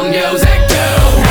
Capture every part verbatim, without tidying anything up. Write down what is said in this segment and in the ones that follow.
music do.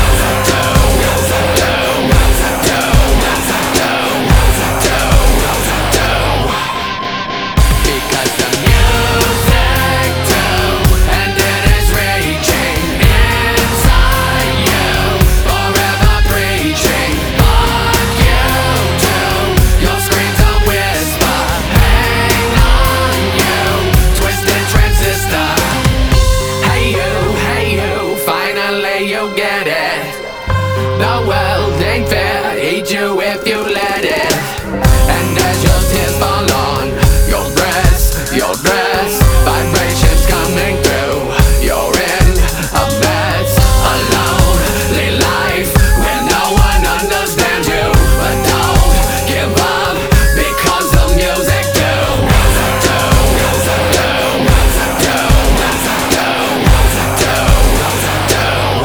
You get it. The world ain't fair, eat you if you let it. And as your tears fall on your dress, your dress, vibrations coming through. You're in a mess, a lonely life where no one understands you. But don't give up, because the music do. Do, do, do, do, do, do, do.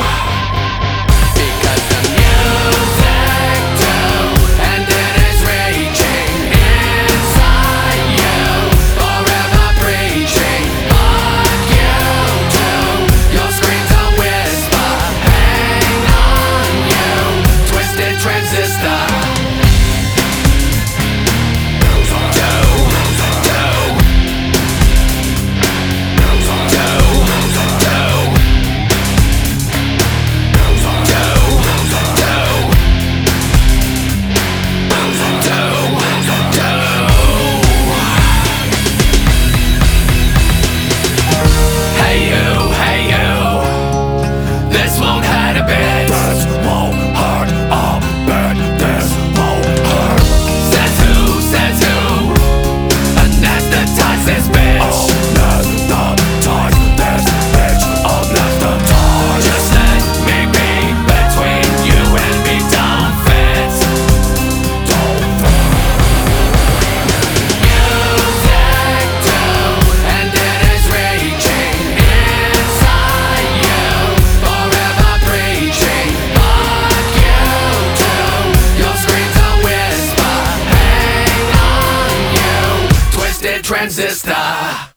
This won't hurt a bit. This won't hurt a bit. This won't hurt. Says who, says who? Anesthetize this bitch. Anesthetize this bitch. Anesthetize. Just let me be between you and me. Don't fit. Don't fit. Music do, and it is reaching inside you. Transistor.